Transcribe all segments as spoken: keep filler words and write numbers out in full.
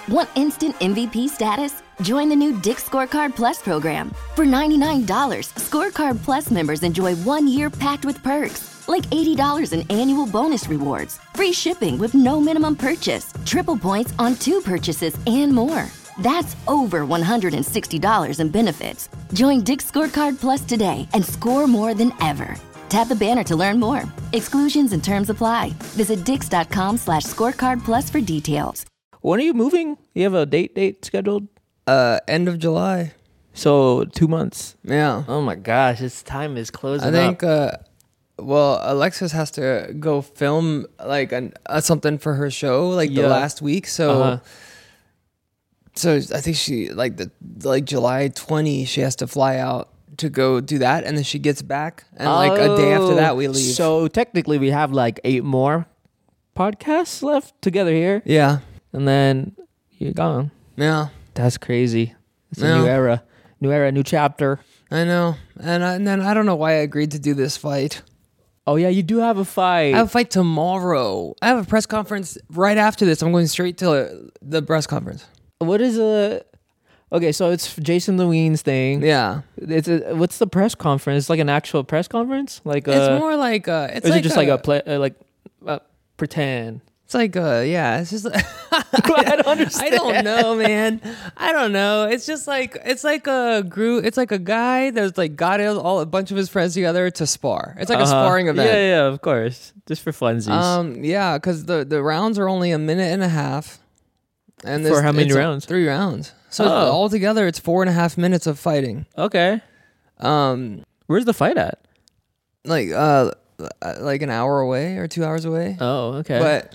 Want instant M V P status? Join the new Dick's Scorecard Plus program. For ninety-nine dollars, Scorecard Plus members enjoy one year packed with perks, like eighty dollars in annual bonus rewards, free shipping with no minimum purchase, triple points on two purchases, and more. That's over one hundred sixty dollars in benefits. Join Dick's Scorecard Plus today and score more than ever. Tap the banner to learn more. Exclusions and terms apply. Visit dix.com slash scorecard plus for details. When are you moving? You have a date date scheduled? Uh, end of July. So two months. Yeah. Oh my gosh, this time is closing I think, up. uh, well, Alexis has to go film like an, uh, something for her show like Yeah. the last week. So, Uh-huh. so I think she like the like July twentieth, she has to fly out to go do that, and then she gets back, and like a day after that we leave. So technically, we have like eight more podcasts left together here, yeah, and then you're gone. yeah, That's crazy. It's a Yeah. new era, new era, new chapter. I know. And, I, and then I don't know why I agreed to do this fight. Oh yeah, you do have a fight. I have a fight tomorrow. I have a press conference right after this. I'm going straight to the press conference. What is a? Okay, so it's Jason Lewine's thing. Yeah, It's a, what's the press conference? It's like an actual press conference, like uh, it's more like uh, it's or is like it just a, like a play, uh, like uh, pretend? It's like uh, yeah, it's just. I don't understand. I don't know, man. I don't know. It's just like it's like a group. It's like a guy that's like got all a bunch of his friends together to spar. It's like a Uh-huh. sparring event. Yeah, yeah, of course, just for funsies. Um, yeah, because the the rounds are only a minute and a half. And For how many it's a- rounds? Three rounds. So Oh. altogether, it's four and a half minutes of fighting. Okay, Um, where's the fight at? like uh, like an hour away or two hours away. Oh, okay. But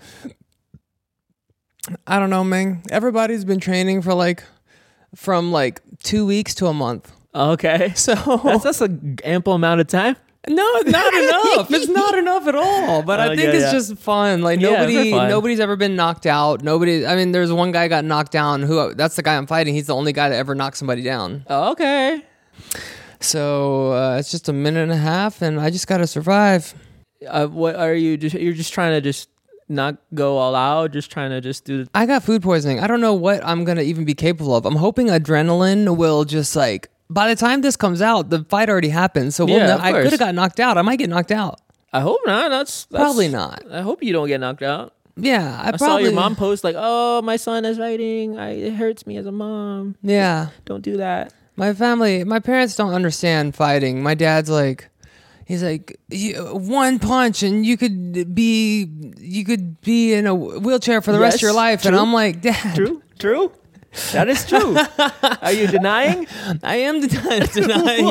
I don't know, man. Everybody's been training for like from like two weeks to a month. okay, So that's that's an ample amount of time. no, it's not enough. It's not enough at all. But I Oh, think yeah, it's yeah. just fun. Like Yeah, nobody, for fun. nobody's ever been knocked out. Nobody. I mean, there's one guy got knocked down. Who? That's the guy I'm fighting. He's the only guy that ever knocked somebody down. Oh, okay. So uh, it's just a minute and a half, and I just gotta survive. Uh, what are you? Just you're just trying to just not go all out. Just trying to just do. The, I got food poisoning. I don't know what I'm gonna even be capable of. I'm hoping adrenaline will just like. By the time this comes out, the fight already happened. So we'll Yeah, know, of I course. could have got knocked out. I might get knocked out. I hope not. That's, that's Probably not. I hope you don't get knocked out. Yeah, I, I probably. saw your mom post like, "Oh, my son is fighting. I, it hurts me as a mom. Yeah. Don't do that." My family, my parents don't understand fighting. My dad's like, he's like, "You- one punch and you could be, you could be in a wheelchair for the rest of your Yes, life. And true. I'm like, Dad, True. True. That is true. Are you denying? I am den- denying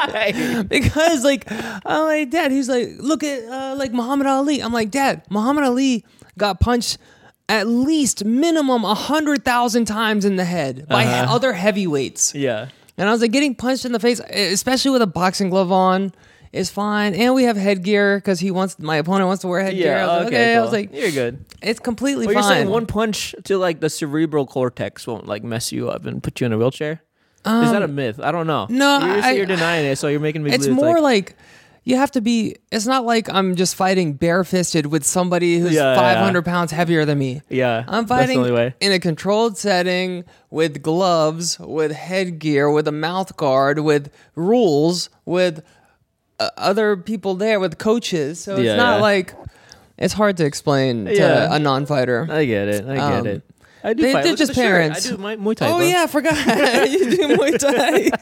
it because like, I'm like, Dad, he's like, look at uh, like Muhammad Ali. I'm like, Dad, Muhammad Ali got punched at least minimum a hundred thousand times in the head by Uh-huh. other heavyweights. Yeah. And I was like, getting punched in the face, especially with a boxing glove on, is fine. And we have headgear because he wants my opponent wants to wear headgear. Yeah. I was like, okay. okay. Cool. I was like, you're good. it's completely Well, you're fine. saying one punch to like the cerebral cortex won't like mess you up and put you in a wheelchair? is that a myth? I don't know. Um, no, you're, I- you're denying it, so you're making me. It's believe more like, like, you have to be. It's not like I'm just fighting barefisted with somebody who's Yeah, yeah, five hundred pounds heavier than me. yeah. I'm that's the fighting only way. in a controlled setting with gloves, with headgear, with a mouth guard, with rules, with uh, other people there, with coaches. So Yeah, it's not yeah. like it's hard to explain to Yeah. a non-fighter. I get it. I get Um, it. I do they- fight. they're Look at just the shirt. parents. I do my Muay Thai. Oh bro. yeah, I forgot you do Muay Thai.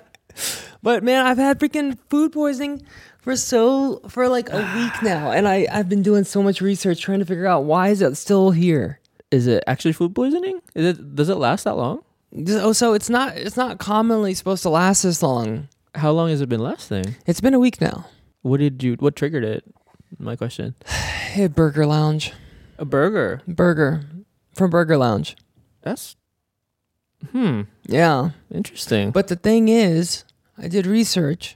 But man, I've had freaking food poisoning for so for like a week now, and I I've been doing so much research trying to figure out why is it still here. Is it actually food poisoning? Is it? Does it last that long? Oh, so it's not it's not commonly supposed to last this long. How long has it been lasting? It's been a week now. What did you? What triggered it? My question. Hey, Burger Lounge, A burger. burger from Burger Lounge. That's. Hmm. Yeah, Interesting. but the thing is, I did research,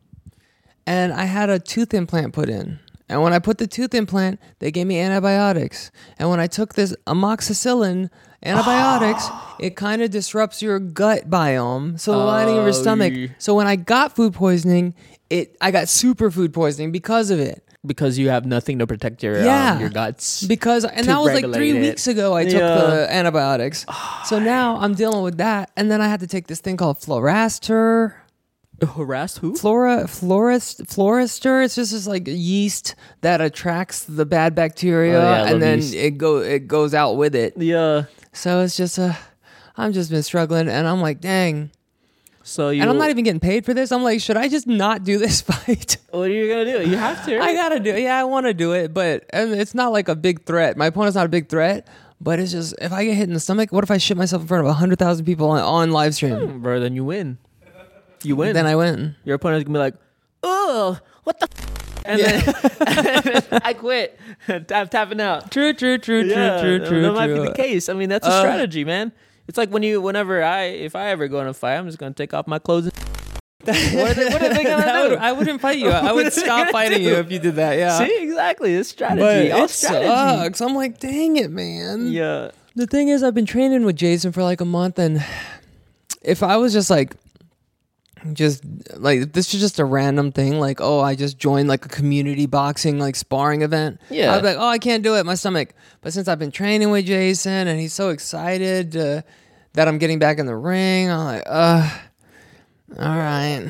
and I had a tooth implant put in. And when I put the tooth implant, they gave me antibiotics. And when I took this amoxicillin antibiotics, it kind of disrupts your gut biome, so the lining of your Oh, stomach. yeah. So when I got food poisoning, it I got super food poisoning because of it. because you have nothing to protect your Yeah. um, your guts. Because and to that was like three regulate it. weeks ago. I took Yeah. the antibiotics, so now I'm dealing with that, and then I had to take this thing called Floraster, Harassed who? Flora, Florist, Florister. It's just this like yeast that attracts the bad bacteria, Oh, yeah, I love and then yeast. it go it goes out with it. Yeah. So it's just a, I'm just been struggling, and I'm like, dang. So you And I'm not even getting paid for this. I'm like, should I just not do this fight? What are you gonna do? You have to. I gotta do it. Yeah, I want to do it, but and it's not like a big threat. My opponent's not a big threat, but it's just if I get hit in the stomach, what if I shit myself in front of a hundred thousand people on, on live stream? Bro, then you win. You win. Then I win. Your opponent's gonna be like, "Oh, what the?" F-? And, then, and then I quit. I'm tapping out. True, true, true, true, Yeah, true, that true. might true. be the case. I mean, that's a Uh, strategy, man. It's like when you, whenever I, if I ever go in a fight, I'm just gonna take off my clothes. And what, are they, what are they gonna That do? would- I wouldn't fight you. I would stop fighting you if you did that. Yeah. See, exactly. It's strategy. But All it strategy. sucks. I'm like, dang it, man. Yeah. The thing is, I've been training with Jason for like a month, and if I was just like, just like this is just a random thing, like oh, I just joined like a community boxing like sparring event. Yeah. I'd be like, oh, I can't do it, my stomach. But since I've been training with Jason, and he's so excited uh, that I'm getting back in the ring, I'm like, uh, all right.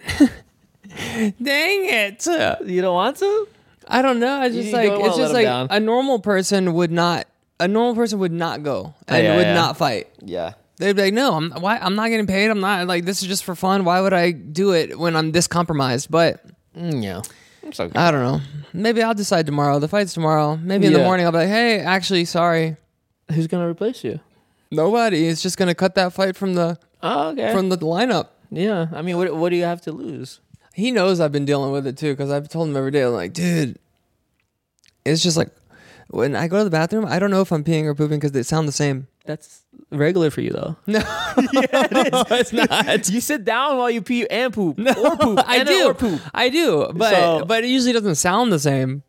Dang it. You don't want to? I don't know. It's You just don't like wanna it's just let like him down. a normal person would not. A normal person would not go and yeah, would yeah. not fight. Yeah. They'd be like, "No, I'm why I'm not getting paid. I'm not like this is just for fun. Why would I do it when I'm this compromised?" But Mm, yeah. It's okay. I don't know. Maybe I'll decide tomorrow. The fight's tomorrow. Maybe in the Yeah. morning I'll be like, "Hey, actually, sorry, Who's gonna replace you? nobody. It's just gonna cut that fight from the Oh, okay. from the lineup." yeah. I mean, what what do you have to lose? He knows I've been dealing with it too because I've told him every day. I'm like, dude, it's just like when I go to the bathroom, I don't know if I'm peeing or pooping because they sound the same. That's regular for you, though. No, yeah, it is. It's not. You sit down while you pee and poop, or poop. I and do. Or poop. I do, but So- but it usually doesn't sound the same.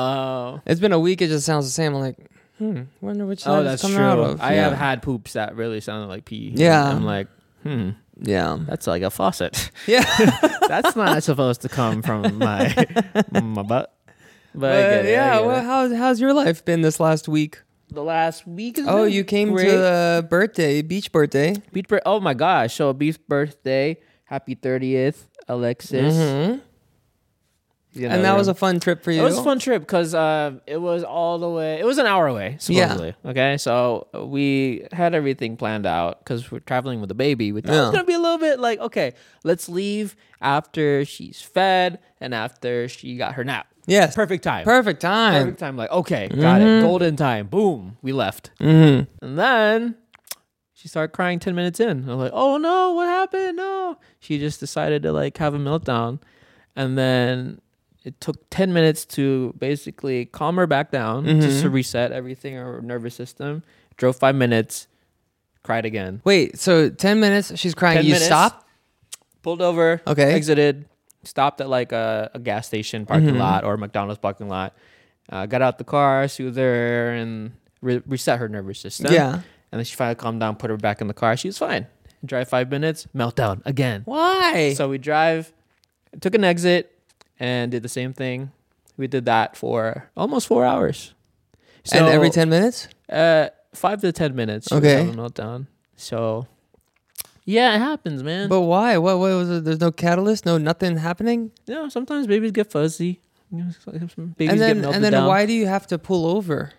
Oh. It's been a week; it just sounds the same. I'm like, hmm, wonder which side Oh, it's that's coming true. out of. I yeah. have had poops that really sounded like pee. Yeah. I'm like, hmm, yeah, that's like a faucet. yeah. That's not supposed to come from my my butt. But, I But get it, I yeah, get well, it. how's how's your life been this last week? The last week is Oh, you came great. to the birthday, beach birthday. Beach bir- Oh my gosh! So beach birthday, happy thirtieth, Alexis. Mhm. You know, And that was we're- a fun trip for you. It was a fun trip because uh, it was all the way. It was an hour away, supposedly. Okay, so we had everything planned out because we're traveling with a baby. We thought it was Yeah. gonna be a little bit like, okay, let's leave after she's fed and after she got her nap. Yes. Perfect time. Perfect time. Perfect time. Like, okay, got it. Golden time. Boom. We left. Mm-hmm. And then she started crying ten minutes in. I'm like, oh no, what happened? No. She just decided to like have a meltdown. And then it took ten minutes to basically calm her back down, just to reset everything, her nervous system. Drove five minutes, cried again. Wait, so ten minutes, she's crying. ten You minutes, stop? Pulled over, Okay. exited, stopped at like a, a gas station parking lot or McDonald's parking lot. Uh, got out the car, soothed her, and re- reset her nervous system. Yeah. And then she finally calmed down, put her back in the car. She was fine. Drive five minutes, meltdown again. Why? So we drive, took an exit, and did the same thing. We did that for almost four hours. So, and every ten minutes? uh, five to ten minutes. She Okay. would have a meltdown. So, yeah, it happens, man. But why? What, what was it? There's no catalyst? No nothing happening? you know, sometimes babies get fuzzy. You know, some babies and then get melted and then down. why do you have to pull over?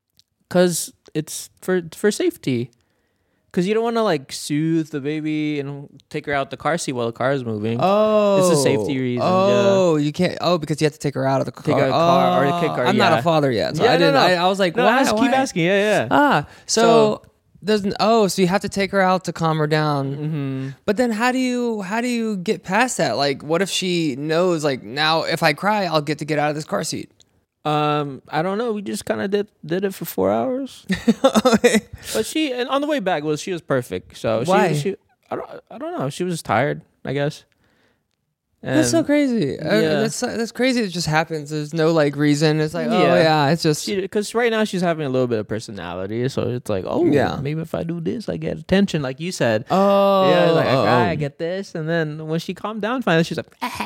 Because it's for for safety. Because you don't want to like soothe the baby and take her out the car seat while the car is moving. Oh. It's a safety reason, Oh, you can't. Oh, because you have to take her out of the car. Take her out of the car or the kid Oh, car, I'm not yeah. a father yet. So Yeah, I no, didn't. no. I, I was like, No, why? I just keep why? asking. Yeah, yeah. Ah, so, So- there's n- oh, so you have to take her out to calm her down. Mm-hmm. But then how do you how do you get past that? Like, what if she knows like now if I cry, I'll get to get out of this car seat? Um, I don't know. We just kind of did did it for four hours. But she, and on the way back, was she was perfect. So Why? she, she I don't, I don't know. She was just tired, I guess. That's so And crazy. Uh, yeah. that's that's crazy. It just happens. There's no like reason. It's like, oh Yeah. yeah, it's just Because right now she's having a little bit of personality, so it's like, oh, Yeah. maybe if I do this, I get attention, like you said. oh Yeah, like oh, I oh. get this, and then when she calmed down finally, she's like,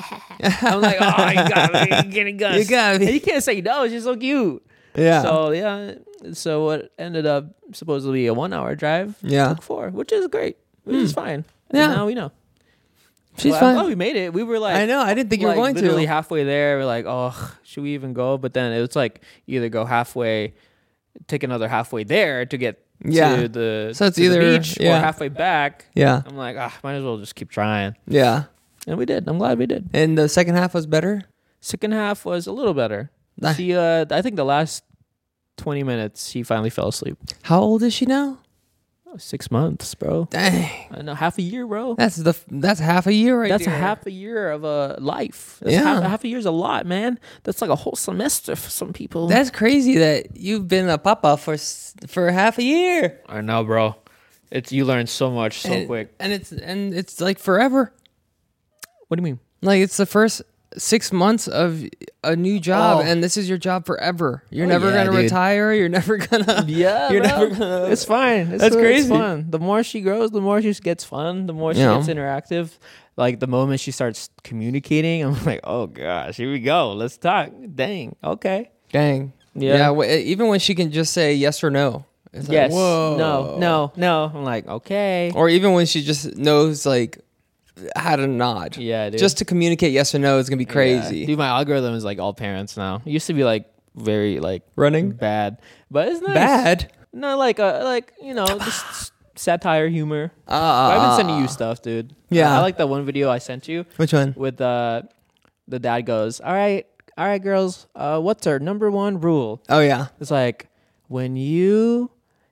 I'm like, oh, you got me, you getting Gus. You got me. And you can't say no. She's so cute. yeah So yeah, so what ended up supposedly a one-hour drive yeah. took four, which is great, which is fine. And Yeah. now we know. She's Well, fine. Oh, we made it. We were like, I know. I didn't think you were like, going literally to. halfway there. We're like, oh, should we even go? But then it was like either go halfway, take another halfway there to get Yeah. to the, So it's to the either- beach yeah. or halfway back. Yeah, I'm like, ah, might as well just keep trying. yeah. And we did. I'm glad we did. And the second half was better. Second half was a little better. Ah. She, uh, I think the last twenty minutes, she finally fell asleep. How old is she now? Oh, six months, bro. Dang, I know, half a year, bro. that's the that's half a year right That's there. a half a year of a life. That's Yeah. half, half a year's a lot, man. That's like a whole semester for some people. That's crazy that you've been a papa for s- for half a year. I know, bro. It's you learn so much so and, quick. and it's and it's like forever. What do you mean? Like it's the first six months of a new job, Oh. and this is your job forever. You're Oh, never yeah, gonna dude. retire. You're never gonna. Yeah, You're bro. never gonna. It's fine. It's That's it's crazy. fun. The more she grows, the more she gets fun. The more she Yeah. gets interactive. Like the moment she starts communicating, I'm like, oh gosh, here we go. Let's talk. Dang. Okay. Dang. Yeah. Yeah. w- even when she can just say yes or no. It's like, Yes. whoa. No. No. No. I'm like, okay. Or even when she just knows like how to nod. Yeah, dude. Just to communicate yes or no is gonna be crazy. Yeah. Dude, my algorithm is like all parents now. It used to be like very like Running bad, but it's nice. bad. No, like uh, like you know, just satire humor. Uh, But I've been sending you stuff, dude. Yeah. I like that one video I sent you Which one? with uh, the dad goes, "All right, all right, girls. Uh, what's our number one rule?" Oh yeah. It's like when you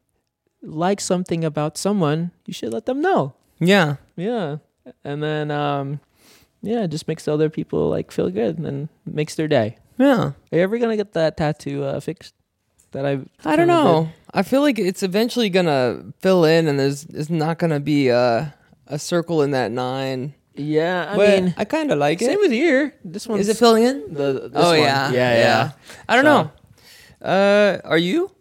like something about someone, you should let them know. Yeah. Yeah, and then um, yeah, it just makes the other people like feel good and makes their day. Yeah. Are you ever gonna get that tattoo uh, fixed? That I I don't know. I feel like it's eventually gonna fill in, and there's it's not gonna be a a circle in that nine. Yeah, I but mean, I kind of like same it. with here. This one Is it filling in? The this Oh one. yeah. yeah, yeah. I don't So- know. Uh, are you?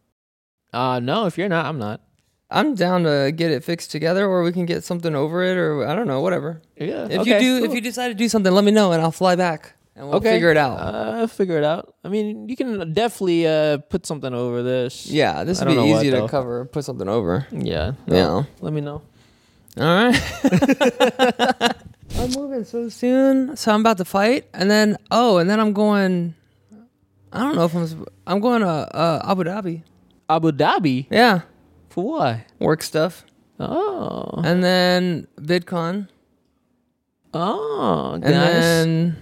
Uh no, if you're not, I'm not. I'm down to get it fixed together, or we can get something over it, or I don't know, whatever. Yeah. If okay, you do, cool. if you decide to do something, let me know, and I'll fly back, and we'll okay. figure it out. Uh, figure it out. I mean, you can definitely uh put something over this. yeah, this I would be don't know easy what, to though. cover. Put something over. Yeah. Yeah. Let me know. All right. I'm moving so soon, so I'm about to fight, and then oh, and then I'm going. I don't know if I'm. I'm going to uh, Abu Dhabi. Abu Dhabi. Yeah, For what? work stuff, Oh. and then VidCon, Oh. and nice. then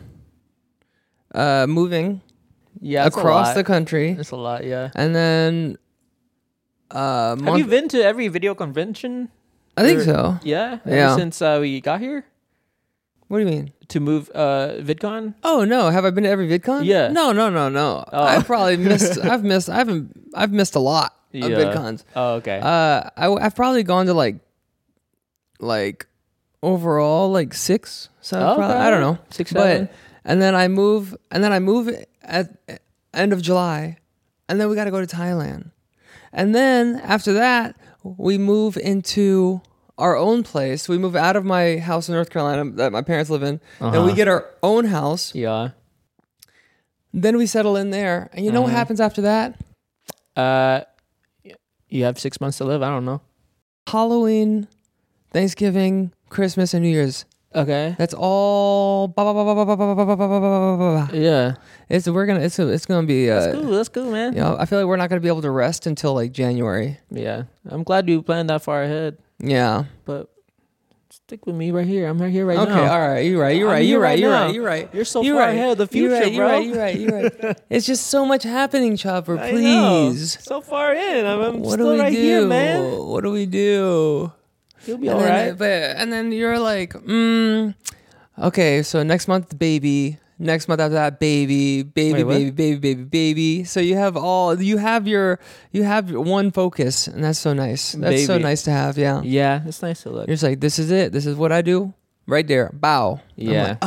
uh, moving yeah, it's a across lot. the country, It's a lot. Yeah. and then uh, Have month- you been to every video convention? I think or- so. Yeah. Ever Yeah. Since uh, we got here What do you mean? to move uh VidCon. Oh no, have I been to every VidCon? Yeah. No, no, no, no. Oh. I probably missed. I've missed. I haven't. I've missed a lot of Yeah. VidCons. Oh, okay. Uh, I, I've probably gone to like, like, overall like six. So Oh, probably, okay. I don't know. Six, seven. But and then I move, and then I move at end of July, and then we got to go to Thailand, and then after that we move into our own place. We move out of my house in North Carolina that my parents live in, and we Uh-huh. get our own house. Yeah. Then we settle in there, and you know what Uh-huh. happens after that? Uh, y- you have six months to live. I don't know. Halloween, Thanksgiving, Christmas, and New Year's. Okay. That's all. Ba, ba, ba, ba, ba, ba, ba, ba, ba, ba, ba, ba, ba, ba. Yeah. It's we're gonna. It's it's gonna be. Uh, That's cool. That's cool, man. You know, I feel like we're not gonna be able to rest until like January. Yeah. I'm glad you planned that far ahead, Yeah. but stick with me right here. I'm right here right Okay. now. All right. You're right. You're I'm right. here You're right right. You're now. right. You're right. You're so You're far right. ahead of the future, you're right, bro. You're right. You're right. You're right. It's just so much happening, Chopper. I know. Please. So far in. I'm, I'm What do still we right do? here, man. What do we do? You'll be and all then, right. But and then you're like, mm, okay, so next month baby, next month after that baby, baby, Wait, what? baby, baby, baby, baby. So you have all you have your you have one focus, and that's so nice. That's so Baby. nice to have. Yeah. Yeah, it's nice to look. You're just like, this is it. This is what I do. Right there. Bow. I'm Yeah. like, oh,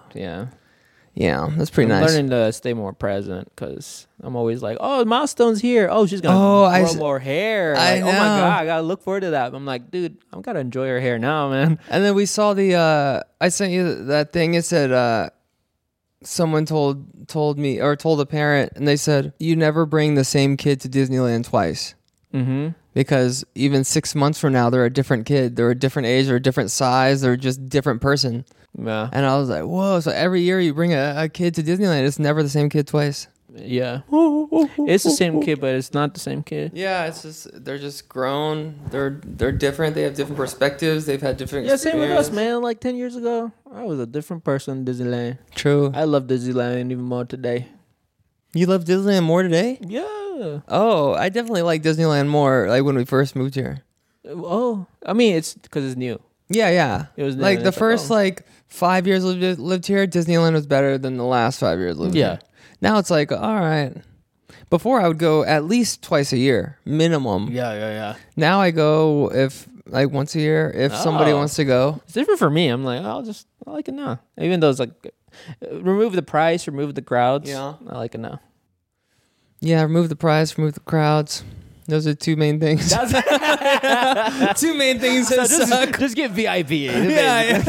Yeah. Yeah, that's pretty I'm nice. learning to stay more present because I'm always like, oh, the milestone's here. Oh, she's gonna Oh, grow I s- more hair. I Like, oh my know. god, I gotta look forward to that. I'm like, dude, I'm gotta enjoy her hair now, man. And then we saw the. Uh, I sent you that thing. It said uh, someone told told me or told a parent, and they said you never bring the same kid to Disneyland twice. Mm-hmm. Because even six months from now, they're a different kid. They're a different age. They're a different size. They're just different person. Yeah. And I was like, whoa. So every year you bring a, a kid to Disneyland, it's never the same kid twice. Yeah. It's the same kid, but it's not the same kid. Yeah, it's just they're just grown. They're they're different. They have different perspectives. They've had different. Yeah, same with us, experience. man. Like ten years ago, I was a different person in Disneyland. True. I love Disneyland even more today. You love Disneyland more today? Yeah. Oh, I definitely like Disneyland more. Like when we first moved here. Oh, I mean, it's because it's new. Yeah, yeah. It was new, like and the it's like, first oh. like five years lived lived here. Disneyland was better than the last five years lived Yeah. here. Now it's like all right. Before I would go at least twice a year minimum. Yeah, yeah, yeah. Now I go if like once a year if somebody Oh. wants to go. It's different for me. I'm like, I'll just, I like it now. Even though it's like, uh, remove the price, remove the crowds. Yeah. I like it now. Yeah, remove the price, remove the crowds. Those are two main things. two main things So that just, suck. just get V I P. Yeah,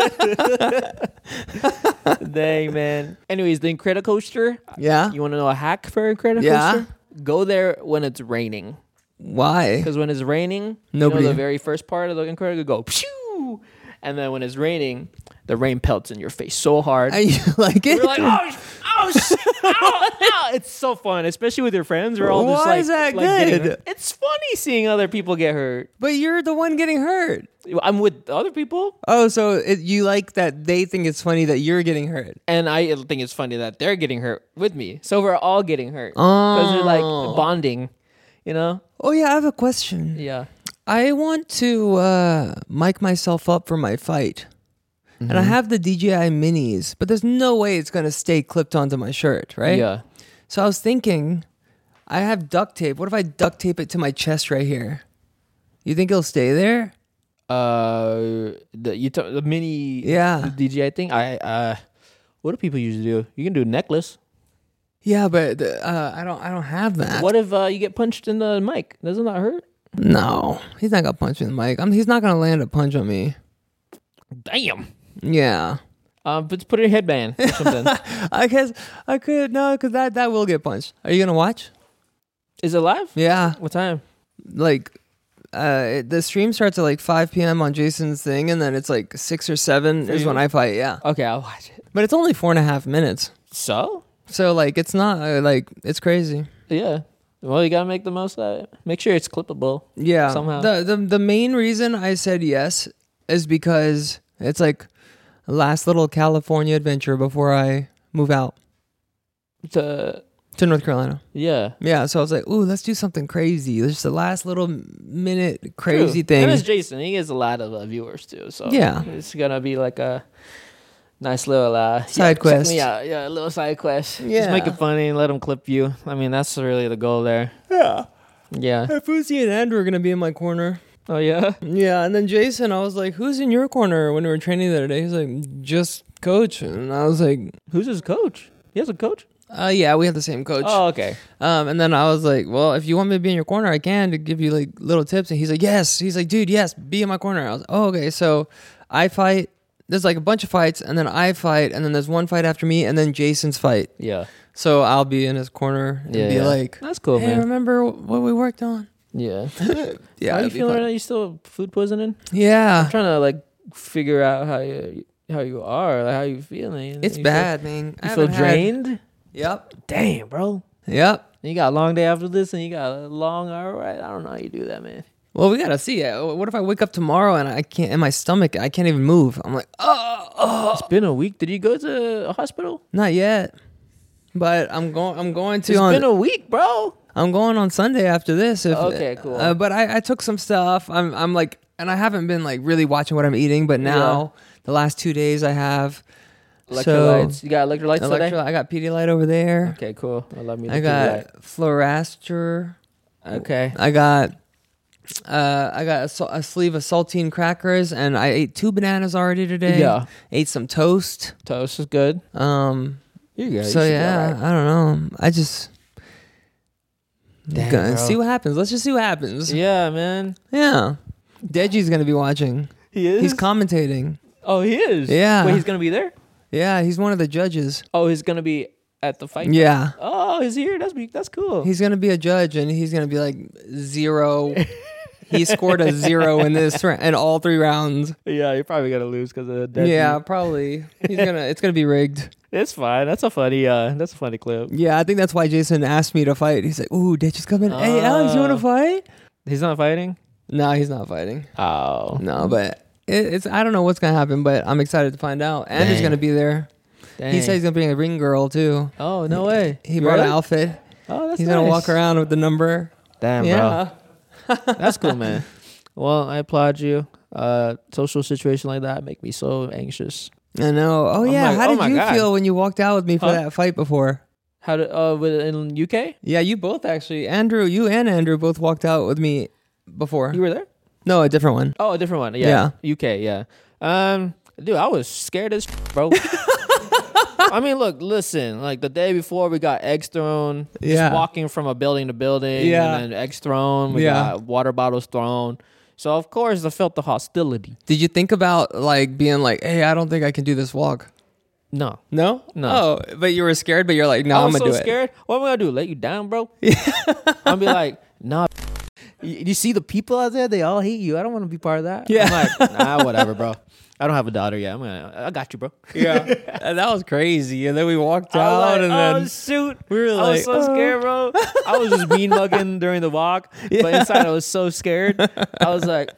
yeah. Dang, man. Anyways, the Incredicoaster. Yeah. You want to know a hack for Incredicoaster? Yeah. Go there when it's raining. Why? Because when it's raining, Nobody- you know the very first part of the Incredicoaster go, pshoo! And then when it's raining, the rain pelts in your face so hard. I like it. We're like, oh, oh, sh- ow, ow. It's so fun, especially with your friends. We're all just Why like, is that like getting good? hurt. It's funny seeing other people get hurt. But you're the one getting hurt. I'm with other people, Oh, so it, you like that they think it's funny that you're getting hurt. and I think it's funny that they're getting hurt with me. So we're all getting hurt because they're like Oh. bonding, you know? Oh yeah, I have a question. Yeah. I want to uh, mic myself up for my fight. And I have the D J I minis, but there's no way it's going to stay clipped onto my shirt, right? Yeah. So I was thinking, I have duct tape. What if I duct tape it to my chest right here? You think it'll stay there? Uh, the you t- the mini Yeah. D J I thing. I uh, what do people usually do? You can do a necklace. Yeah, but uh, I don't. I don't have that. What if uh, you get punched in the mic? Doesn't that hurt? No, he's not gonna punch me in the mic. I'm, he's not gonna land a punch on me. Damn. Yeah, Um, but put a headband or something. I guess I could no, because that that will get punched. Are you gonna watch? Is it live? Yeah, What time? like uh, it, the stream starts at like five p.m. on Jason's thing, and then it's like six or seven For is you? when I fight. Yeah, Okay, I'll watch it. but it's only four and a half minutes, So so like it's not uh, like it's crazy. yeah. Well, you gotta make the most of it. Make sure it's clippable. Yeah. Somehow. The, the the main reason I said yes is because it's like a last little California adventure before I move out To to North Carolina. yeah. Yeah, so I was like, ooh, let's do something crazy. It's just the last little minute crazy True. thing. And it's Jason. He gets a lot of uh, viewers too. So Yeah. it's gonna be like a nice little uh, Side yeah, check quest. me out. Yeah, a little side quest. Yeah. Just make it funny and let them clip you. I mean, that's really the goal there. Yeah. Yeah. If Uzi and Andrew are gonna be in my corner. Oh yeah. Yeah, and then Jason, I was like, who's in your corner when we were training the other day? He's like, just coach. And I was like, Who's his coach? He has a coach. uh, yeah, we have the same coach. Oh, okay. Um, and then I was like, well, if you want me to be in your corner, I can to give you like little tips. And he's like, yes. He's like, dude, yes, be in my corner. I was like, oh, okay. So I fight. There's like a bunch of fights, and then I fight, and then there's one fight after me, and then Jason's fight. Yeah. So I'll be in his corner and Yeah, be yeah. like, That's cool, hey, man. remember what we worked on? Yeah. Yeah. How are you it'd be feeling fun. right now? You still food poisoning? Yeah. I'm trying to like figure out how you how you are, like how you feeling. It's you bad, man. I Feel, you feel haven't had- drained? Yep. Damn, bro. Yep. And you got a long day after this, and you got a long hour. Right? I don't know how you do that, man. Well, we gotta see it. What if I wake up tomorrow and I can't, in my stomach, I can't even move? I'm like, oh, oh. It's been a week. Did you go to a hospital? Not yet. But I'm going. I'm going to It's on. been a week, bro. I'm going on Sunday after this. If, Okay, cool. Uh, but I, I took some stuff. I'm I'm like, and I haven't been like really watching what I'm eating. But now the last two days I have. Electrolytes. you got electrolytes So, today? electrolyte. I got Pedialyte over there. Okay, cool. I love me. I got Florastor. Okay. I got Uh, I got a, sal- a sleeve of saltine crackers, and I ate two bananas already today. Yeah. Ate some toast. Toast is good. Um. You're good. So yeah, I don't know. I just Damn, gonna bro. see what happens. Let's just see what happens. Yeah, man. Yeah. Deji's gonna be watching. He is. He's commentating. oh, he is. Yeah. Wait, he's gonna be there. Yeah, he's one of the judges. Oh, he's gonna be at the fight. Yeah. Oh, he's here. That's that's cool. He's gonna be a judge, and he's gonna be like zero. He scored a zero in this ra- in all three rounds. yeah, you're probably gonna lose because of that. Yeah, probably. He's gonna. It's gonna be rigged. It's fine. That's a funny. Uh, that's a funny clip. Yeah, I think that's why Jason asked me to fight. He's like, "Ooh, Deji's coming. Hey, Alex, you want to Oh. fight?" He's not fighting. No, he's not fighting. Oh No, but it, it's. I don't know what's gonna happen, but I'm excited to find out. Andrew's Dang. gonna be there. Dang. He said he's gonna bring a ring girl too. Oh no way. He brought an Really? outfit. Oh, that's He's nice. gonna walk around with the number. Damn, Yeah. bro. That's cool, man. Well, I applaud you. Uh, social situation like that make me so anxious. I know. Oh I'm yeah. like, How oh did my you God. feel when you walked out with me for Huh? that fight before? How did uh with in U K? Yeah, you both actually. Andrew, you and Andrew both walked out with me before. You were there? No, a different one. Oh, a different one. Yeah. Yeah. U K. Yeah. Um, dude, I was scared as bro. I mean, look, listen. Like the day before, we got eggs thrown. Yeah. Just walking from a building to building. Yeah. And then eggs thrown. We Yeah. got water bottles thrown. So of course, I felt the hostility. Did you think about like being like, "Hey, I don't think I can do this walk"? No. No. No. Oh, but you were scared. But you're like, "No, I I'm was gonna so do scared. What am I gonna do? Let you down, bro? I'll be like, nah. You, you see the people out there? They all hate you. I don't want to be part of that. Yeah. I'm like, nah, whatever, bro. I don't have a daughter yet. I'm gonna. I got you, bro. it." Yeah. And that was crazy. And then we walked I out, was like, and oh then shoot, we were I like, was so "Oh." scared, bro. I was just mean mugging during the walk, but inside I was so scared. I was like,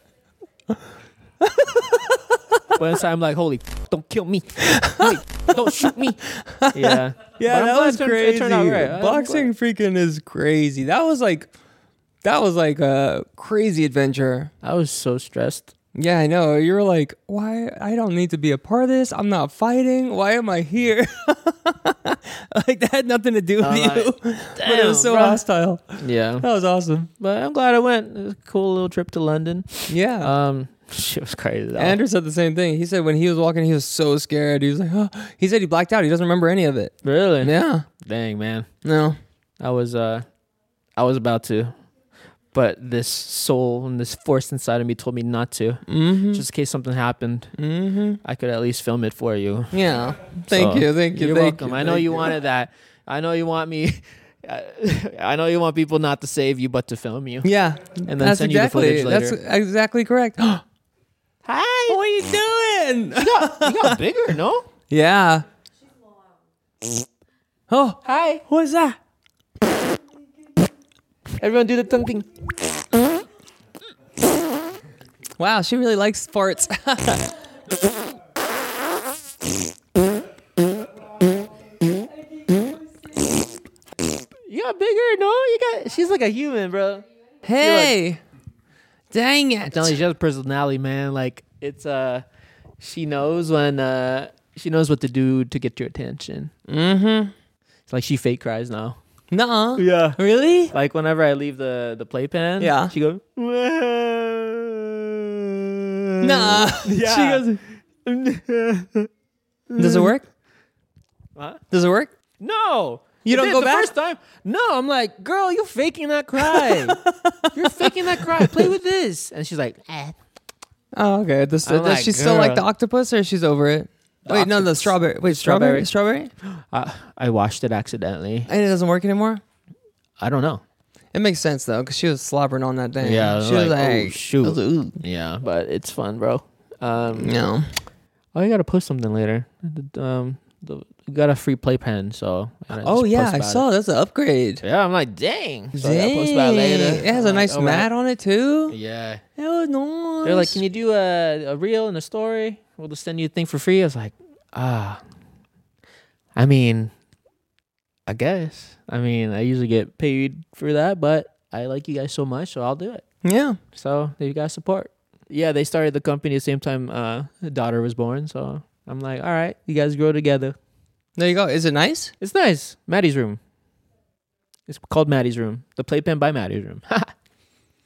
but inside I'm like, holy, f- don't kill me, holy, f- don't shoot me. Yeah, Yeah, But I'm that glad was it turned- crazy. It turned out right. I'm Boxing freaking is crazy. That was like, that was like a crazy adventure. glad. I was so stressed. Yeah, I know. You were like, why? I don't need to be a part of this. I'm not fighting. Why am I here? Like, that had nothing to do with I'm you. like, But it damn, was so bro. hostile. Yeah, That was awesome. but I'm glad I went. It was a cool little trip to London. Yeah. Um, shit was crazy. Though. Andrew said the same thing. He said when he was walking, he was so scared. He was like, oh. He said he blacked out. He doesn't remember any of it. really, Yeah. dang man. No. I was uh I was about to, but this soul and this force inside of me told me not to. Mm-hmm. Just in case something happened, Mm-hmm. I could at least film it for you. Yeah. Thank So, you. Thank you. You're thank welcome. you, I know thank you wanted that. I know you want me. I know you want people not to save you, but to film you. Yeah. And then that's send you the exactly, footage later. That's exactly correct. What Hi. are you doing? You got, you got bigger, no? Yeah. Oh, Hi. what's that? Everyone do the tongue thing. Wow, she really likes farts. You got bigger, no? You got. She's like a human, bro. Hey, dang I'm it. telling you, she has a personality, man. Like it's uh, she knows when uh, she knows what to do to get your attention. Mm-hmm. It's like she fake cries now. Nuh-uh. Yeah. Really? Like whenever I leave the the playpen, Yeah. she goes. Nuh-uh. Yeah. She goes, does it work? What? Does it work? No. You It don't did go the back? first time. No, I'm like, girl, you're faking that cry. You're faking that cry. Play with this. And she's like, eh. Oh, okay. Does, I'm does like, she still like the girl. octopus or she's over it? The Wait, no, the octopus. strawberry. Wait, strawberry? Strawberry? I, I washed it accidentally. And it doesn't work anymore? I don't know. It makes sense, though, because she was slobbering on that day. Yeah, She was like, like, oh, shoot. I was like, ooh. Yeah, but it's fun, bro. Um, No. Oh, you gotta post something later. The- Um, the, you got a free playpen, so. I gotta Oh, just yeah, post I about saw. That's an upgrade. it. Yeah, I'm like, dang. So I gotta Dang. post about it later. It has a I'm nice like, mat alright. on it, too. Yeah. It was nice. They're like, can you do a, a reel and a story? We'll just send you a thing for free. I was like, ah. I mean, I guess. I mean, I usually get paid for that, but I like you guys so much, so I'll do it. Yeah. So you guys support. Yeah, they started the company the same time uh, the daughter was born. So I'm like, all right, you guys grow together. There you go. Is it nice? It's nice. Maddie's room. It's called Maddie's room. The playpen by Maddie's room.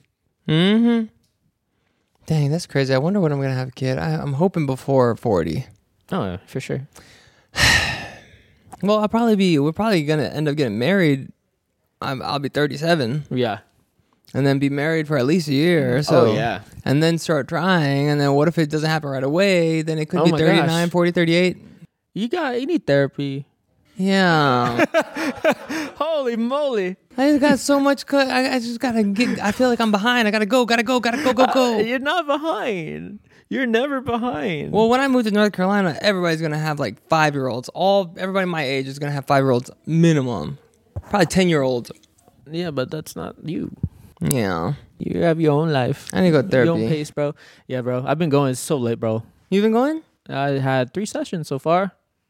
Mm-hmm. Dang, that's crazy. I wonder when I'm gonna have a kid. I, I'm hoping before forty. Oh, yeah, for sure. Well, I'll probably be. We're probably gonna end up getting married. I'm, I'll be thirty-seven, Yeah. and then be married for at least a year or so. Oh, yeah. And then start trying, and then what if it doesn't happen right away? Then it could Oh be my thirty-nine, gosh. forty, thirty-eight. You got, you need therapy. Yeah. Holy moly. I just got so much. Co- I, I just gotta get. I feel like I'm behind. I gotta go. Gotta go. Gotta go. Go. Go. You're not behind. You're never behind. Well, when I moved to North Carolina, everybody's gonna have like five year olds. All everybody my age is gonna have five year olds minimum. Probably ten year olds. yeah, but that's not you. Yeah. You have your own life. I need to go to Your own therapy. pace, bro. Yeah, bro. I've been going so late, bro. You been going? I had three sessions so far.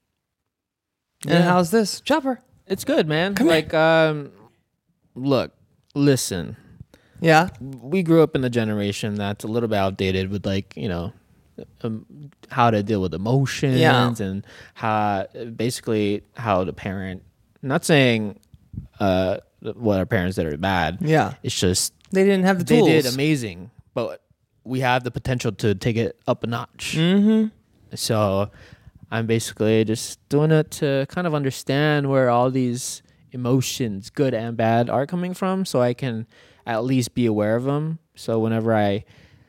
And how's this? Chopper. It's good, man. Come like, um, look, listen. Yeah. We grew up in a generation that's a little bit outdated with, like, you know, um, how to deal with emotions Yeah. and how basically how the parent. Not saying uh, what our parents did are bad. Yeah. It's just They didn't have the they tools. did amazing, but we have the potential to take it up a notch. Mm-hmm. So I'm basically just doing it to kind of understand where all these emotions, good and bad, are coming from, so I can at least be aware of them. So whenever I,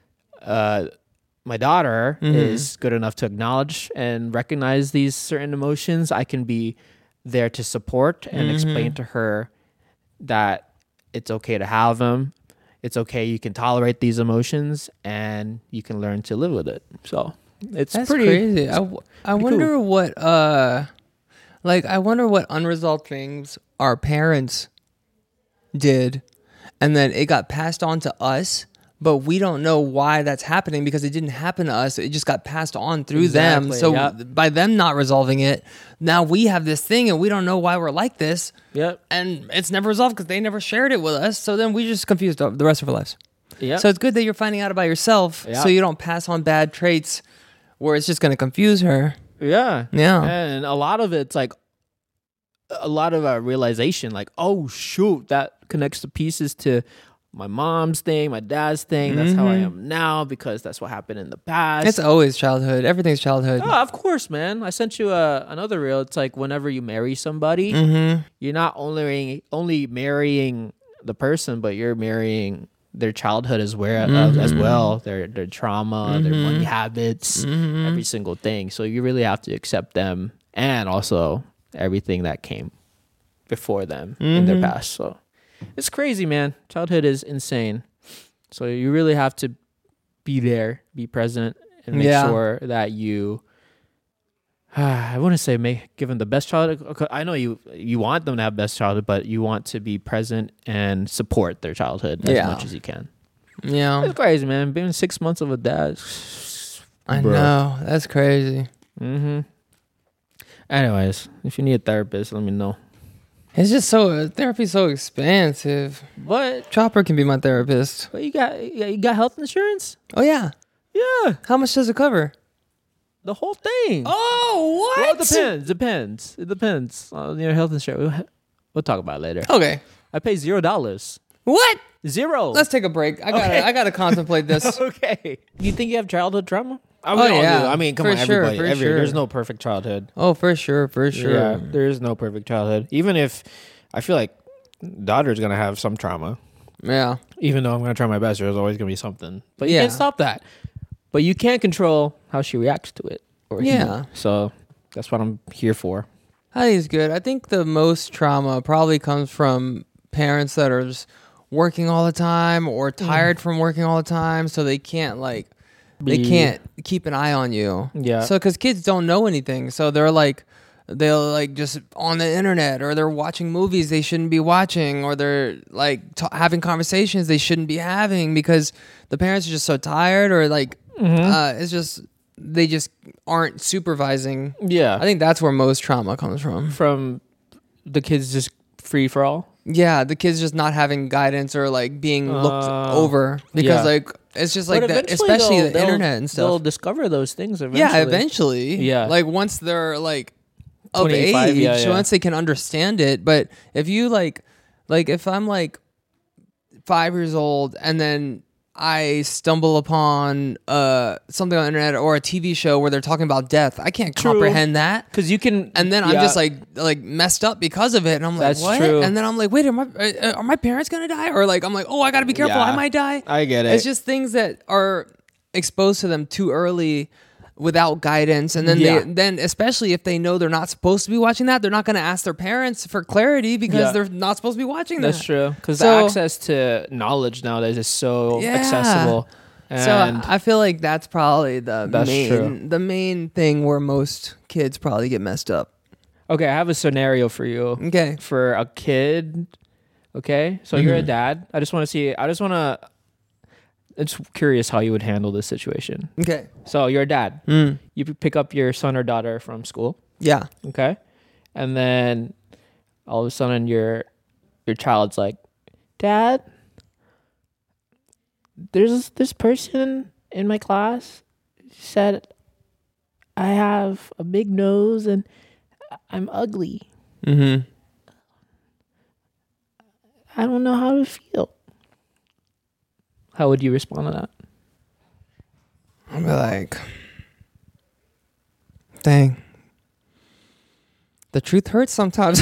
uh, my daughter Mhm. is good enough to acknowledge and recognize these certain emotions, I can be there to support and Mhm. explain to her that it's okay to have them. It's okay. You can tolerate these emotions and you can learn to live with it. So it's That's pretty crazy. I, w- I pretty wonder cool. what uh like I wonder what unresolved things our parents did and then it got passed on to us, but we don't know why that's happening because it didn't happen to us. It just got passed on through them. Exactly, So yeah. by them not resolving it, now we have this thing and we don't know why we're like this. Yep. And it's never resolved because they never shared it with us. So then we just confused the rest of our lives. Yep. So it's good that you're finding out about yourself Yeah. so you don't pass on bad traits where it's just going to confuse her. Yeah. Yeah. And a lot of it's like a lot of uh, realization, like, oh, shoot, that connects the pieces to my mom's thing, my dad's thing. That's how I Mhm. am now because that's what happened in the past. It's always childhood. Everything's childhood. Oh, of course, man. I sent you a, another reel. It's like whenever you marry somebody, Mm-hmm. you're not only only marrying the person, but you're marrying their childhood as well, uh, as well, their their trauma, their money habits, Mm-hmm. every single thing. So you really have to accept them and also everything that came before them in their Mhm. past. So it's crazy, man. Childhood is insane. So you really have to be there, be present, and make Yeah. sure that you. I wouldn't say make give them the best childhood. I know you you want them to have best childhood, but you want to be present and support their childhood as Yeah. much as you can. Yeah. It's crazy, man. Being six months of a dad. I Bro. know. That's crazy. Mm-hmm. Anyways, if you need a therapist, let me know. It's just so, therapy's so expensive. But Chopper can be my therapist. but you got you got health insurance? Oh, yeah. Yeah, How much does it cover? the whole thing. Oh, Well, it depends. Depends. It depends on your health insurance. We'll, we'll talk about it later. Okay. I pay zero dollars. What? Zero. Let's take a break. I gotta, Okay. I gotta contemplate this. okay. You think you have childhood trauma? I Oh, we all yeah. do. I mean, come For on, sure, everybody. for Every, sure. There's no perfect childhood. Oh, for sure, for sure. Yeah, there is no perfect childhood. Even if I feel like daughter's gonna have some trauma, Yeah. even though I'm gonna try my best, there's always gonna be something. But you Yeah. can't stop that. But you can't control how she reacts to it. Or he. Yeah. So that's what I'm here for. I think it's good. I think the most trauma probably comes from parents that are just working all the time or tired from working all the time, so they can't like they Be- can't keep an eye on you. Yeah. So because kids don't know anything, so they're like they'll like just on the internet or they're watching movies they shouldn't be watching or they're like t- having conversations they shouldn't be having because the parents are just so tired or like uh, it's just they just aren't supervising. Yeah. I think that's where most trauma comes from. From the kids just free for all. Yeah, the kids just not having guidance or like being looked Uh, over because yeah. like it's just like But that, eventually especially they'll- the they'll- internet and They'll stuff. discover those things eventually. Yeah, eventually. Yeah. like once they're like of twenty-five, age, yeah, yeah. once they can understand it. But if you like, like if I'm like five years old and then I stumble upon uh, something on the internet or a T V show where they're talking about death, I can't True. comprehend that. Because you can, And then I'm yeah. just like like messed up because of it, and I'm like, That's what? true. And then I'm like, wait, are my uh, are my parents gonna die? Or like I'm like, oh, I gotta be careful, Yeah. I might die. I get it. It's just things that are exposed to them too early without guidance, and then Yeah. they then especially if they know they're not supposed to be watching that, they're not gonna ask their parents for clarity because Yeah. they're not supposed to be watching That's that. true. Because So- the access to knowledge nowadays is so Yeah. accessible. And So I feel like that's probably the That's main true. the main thing where most kids probably get messed up. okay, I have a scenario for you. Okay. For a kid. Okay, so you're a dad. I just want to see. I just want to. I'm just curious how you would handle this situation. Okay. So you're a dad. Mm. You p- pick up your son or daughter from school. Yeah. Okay, and then all of a sudden your your child's like, "Dad, there's this person in my class said I have a big nose and I'm ugly. Mm-hmm. I don't know how to feel." How would you respond to that? I'll be like, dang. The truth hurts sometimes.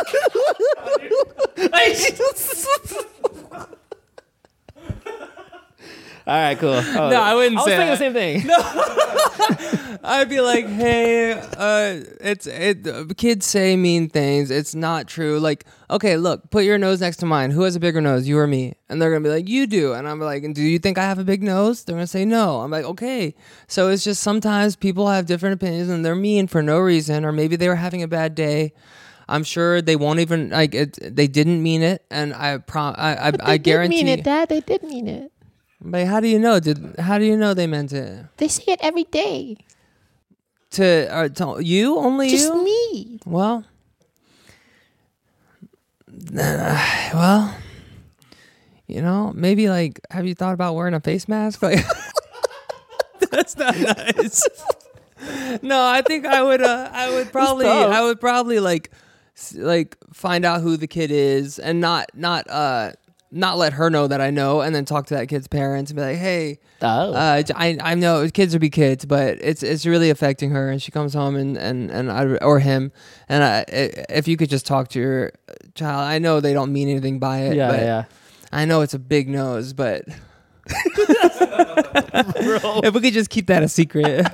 All right, cool. Oh, No, I wouldn't I was say thinking that. the same thing. I'd be like, hey, uh, it's it. Uh, kids say mean things. It's not true. Like, okay, look, put your nose next to mine. Who has a bigger nose, you or me? And they're gonna be like, you do. And I'm like, do you think I have a big nose? They're gonna say no. I'm like, okay. So it's just sometimes people have different opinions and they're mean for no reason, or maybe they were having a bad day. I'm sure they won't even like it. They didn't mean it, and I prom. I I, I guarantee. They did mean it, Dad. They did mean it. But how do you know? Did how do you know they meant it? They say it every day. To, uh, to you only Just you? me. Well, uh, well, you know, maybe like, have you thought about wearing a face mask? Like, that's not nice. No, I think I would. Uh, I would probably. tough. I would probably like, s- like find out who the kid is, and not not uh not let her know that I know, and then talk to that kid's parents and be like, hey. Oh. Uh, I I know kids will be kids, but it's it's really affecting her, and she comes home and and and I or him, and I, if you could just talk to your child, I know they don't mean anything by it, yeah, but yeah. I know it's a big nose, but if we could just keep that a secret.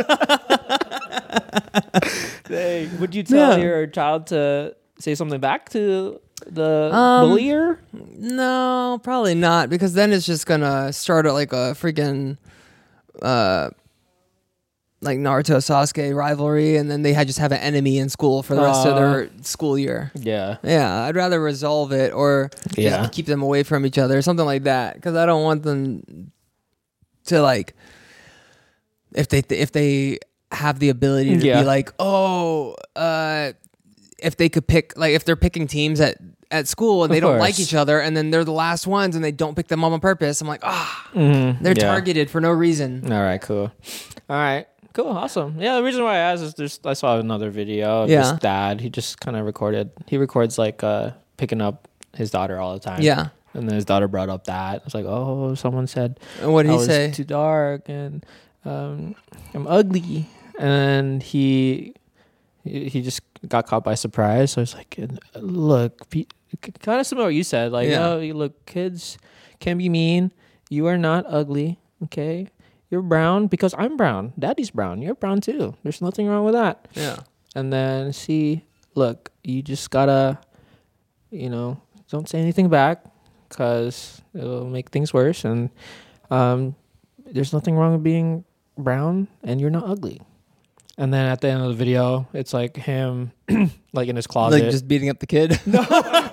Dang. Would you tell Yeah. your child to say something back to the Um, bullier? No, probably not, because then it's just gonna start at like a freaking uh like Naruto Sasuke rivalry, and then they had just have an enemy in school for the rest of Uh, their school year. Yeah. Yeah, I'd rather resolve it or Yeah. just keep them away from each other, something like that, because I don't want them to like if they if they have the ability to Yeah. be like, oh, uh, if they could pick like if they're picking teams at at school and they Of don't like course. each other, and then they're the last ones and they don't pick them up on purpose. I'm like, ah, Mm-hmm. they're targeted for no reason. All right, cool. All right, cool, awesome. Yeah, the reason why I asked is there's I saw another video of Yeah. this dad. He just kind of recorded. He records like uh, picking up his daughter all the time. Yeah. And then his daughter brought up that. I was like, oh, someone said And what did I he was say? too dark and um, I'm ugly. And he he he just got caught by surprise. So I was like, look, kind of similar to what you said. Like, Yeah. oh, you look, kids can be mean. You are not ugly, okay? You're brown because I'm brown. Daddy's brown. You're brown too. There's nothing wrong with that. Yeah. And then see, look, you just gotta, you know, don't say anything back because it'll make things worse. And um, there's nothing wrong with being brown, and you're not ugly. And then at the end of the video, it's like him, like in his closet. Like just beating up the kid. no,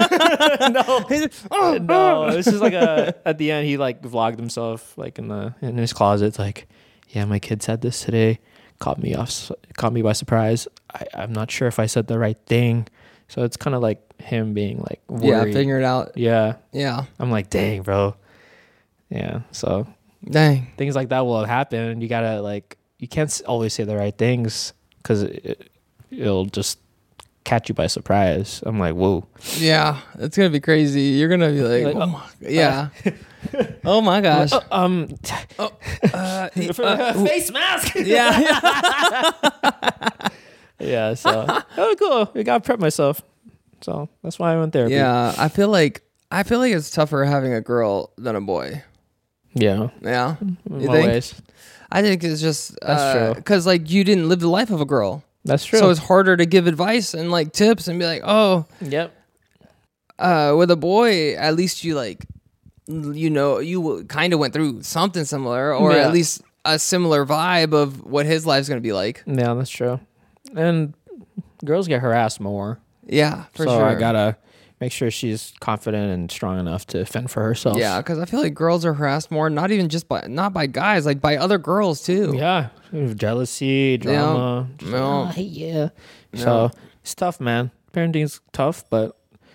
no. It's just like a. At the end, he like vlogged himself like in the in his closet. It's like, yeah, my kid said this today. Caught me off. Caught me by surprise. I, I'm not sure if I said the right thing. So it's kind of like him being like Yeah, worried. figure it out. Yeah. Yeah. I'm like, dang, bro. Yeah. So Dang. things like that will happen, and you gotta like, you can't s- always say the right things because it, it'll just catch you by surprise. I'm like, whoa. Yeah, it's gonna be crazy. You're gonna be like, Like, oh oh, my, yeah. Oh my gosh. Uh, um, Oh, uh, uh, face mask. yeah. yeah. Yeah. So oh, cool. I got to prep myself. So that's why I went therapy. Yeah, I feel like I feel like it's tougher having a girl than a boy. Yeah. Yeah, In you my think? ways. I think it's just That's uh, true. because like you didn't live the life of a girl, That's true. so it's harder to give advice and like tips and be like, oh, yep. uh, with a boy, at least you like, you know, you kind of went through something similar, or Yeah. at least a similar vibe of what his life's gonna be like. Yeah, that's true. And girls get harassed more. Yeah, for so sure. I gotta make sure she's confident and strong enough to fend for herself. Yeah, because I feel like girls are harassed more, not even just by not by guys, like by other girls too. Yeah. Jealousy, drama. Just like, No. "Ah, yeah. No. So it's tough, man. Parenting's tough, but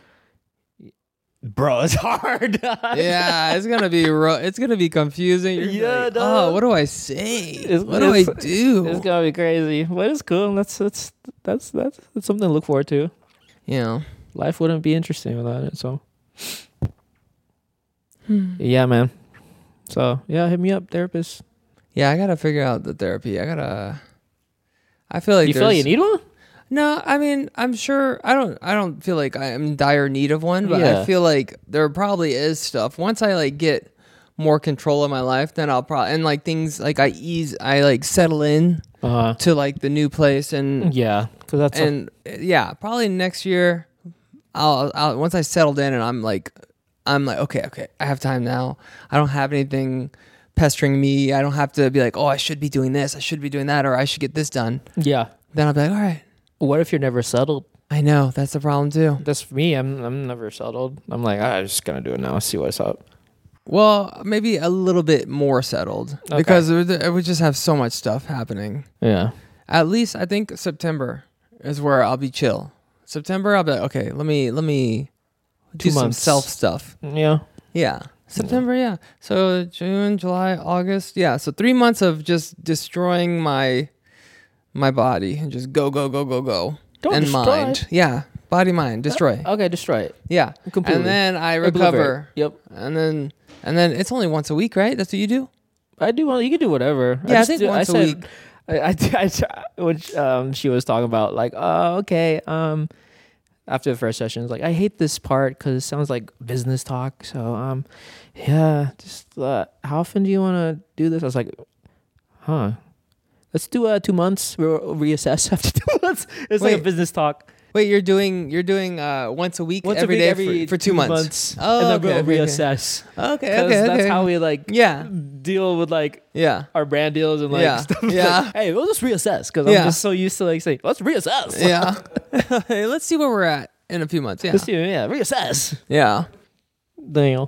bro, it's hard. Yeah, it's gonna be ro- it's gonna be confusing. You're gonna be Yeah, like, dog. oh, what do I say? It's- what do I it's- do? It's gonna be crazy, but it's cool. That's that's that's that's, that's something to look forward to. Yeah. Life wouldn't be interesting without it. So, yeah, man. So yeah, hit me up, therapist. Yeah, I gotta figure out the therapy. I gotta. I feel like You feel like you there's- need one? No, I mean, I'm sure. I don't. I don't feel like I'm in dire need of one, but Yeah. I feel like there probably is stuff. Once I like get more control of my life, then I'll probably and like things like I ease. I like settle in Uh, to like the new place and yeah, because that's a- and uh, yeah, probably next year. I'll, I'll once I settled in and I'm like, I'm like, okay, okay, I have time now. I don't have anything pestering me. I don't have to be like, oh, I should be doing this, I should be doing that, or I should get this done. yeah. Then I'll be like, all right. What if you're never settled? I know that's the problem too. That's for me. I'm I'm never settled. I'm like, ah, I'm just gonna do it now. See what's up. Well, maybe a little bit more settled Okay. because it would, it would just have so much stuff happening. Yeah. At least I think September is where I'll be chill. September, I'll be like, okay, let me let me do Two some months. self stuff. Yeah. Yeah. September, yeah. So June, July, August. Yeah. So three months of just destroying my my body and just go, go, go, go, go. Don't and destroy. mind. Yeah. Body, mind, destroy. Okay, destroy it. Yeah. Completely. And then I Obliterate. recover. Yep. And then and then it's only once a week, right? That's what you do? I do. Well, you can do whatever. Yeah, I just think do- once a said- week. I, I, I, I which um she was talking about like, oh, okay. Um, after the first session, it's like, I hate this part because it sounds like business talk. So um, yeah, just uh, how often do you want to do this? I was like, huh. Let's do uh two months. We'll reassess after two months. It's like Wait. a business talk. Wait, you're doing you're doing uh once a week Once every a week, day every for, for two, months. Oh, Oh, and then okay, we'll okay, okay. reassess. Okay, 'Cause okay, that's okay. how we like Yeah. deal with like Yeah. our brand deals and like Yeah. stuff. Yeah. Like, hey, we'll just reassess because Yeah. I'm just so used to like saying, let's reassess. Yeah. Hey, let's see where we're at in a few months. Yeah. Let's do, yeah, reassess. Yeah. Daniel.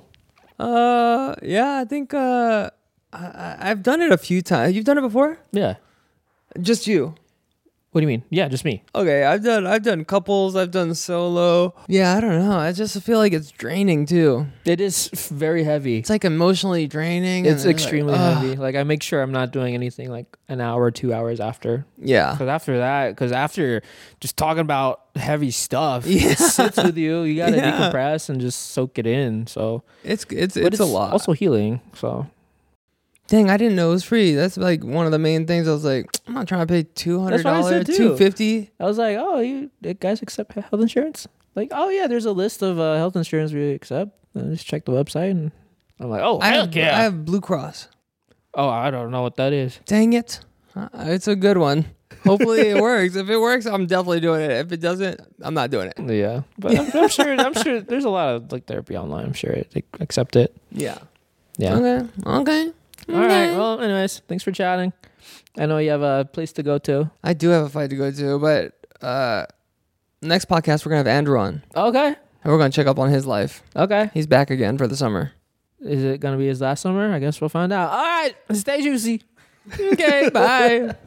Uh yeah, I think uh I, I- I've done it a few times. You've done it before? Yeah. Just you. What do you mean? Yeah, just me. Okay, I've done I've done couples, I've done solo. Yeah, I don't know. I just feel like it's draining too. It is f- very heavy. It's like emotionally draining. It's and extremely like, ugh. heavy. Like I make sure I'm not doing anything like an hour or two hours after. Yeah. Because after that, because after just talking about heavy stuff, Yeah. it sits with you. You gotta Yeah. decompress and just soak it in. So It's it's but it's, a lot. Also healing. So Dang, I didn't know it was free. That's like one of the main things. I was like, I'm not trying to pay two hundred That's what I dollars, said, too. two fifty. I was like, oh, you guys accept health insurance? Like, oh yeah, there's a list of uh, health insurance we accept. And just check the website, and I'm like, oh, I heck have, yeah. I have Blue Cross. Oh, I don't know what that is. Dang it, uh, it's a good one. Hopefully it works. If it works, I'm definitely doing it. If it doesn't, I'm not doing it. Yeah, but I'm, I'm sure. I'm sure there's a lot of like therapy online. I'm sure they accept it. Yeah. Yeah. Okay. Okay. All right. Well, anyways, thanks for chatting. I know you have a place to go to. I do have a fight to go to, but uh, next podcast we're gonna have Andrew on, Okay. and we're gonna check up on his life. Okay. He's back again for the summer. Is it gonna be his last summer? I guess we'll find out. All right. Stay juicy. Okay. Bye.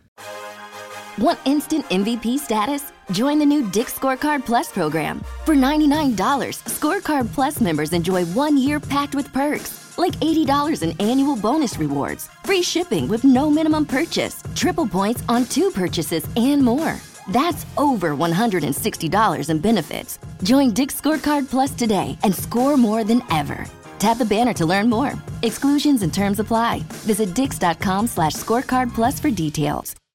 Want instant M V P status? Join the new Dick Scorecard Plus program. For ninety-nine dollars, Scorecard Plus members enjoy one year packed with perks, like eighty dollars in annual bonus rewards, free shipping with no minimum purchase, triple points on two purchases, and more. That's over one hundred sixty dollars in benefits. Join Dick's Scorecard Plus today and score more than ever. Tap the banner to learn more. Exclusions and terms apply. Visit dix.com slash scorecard plus for details.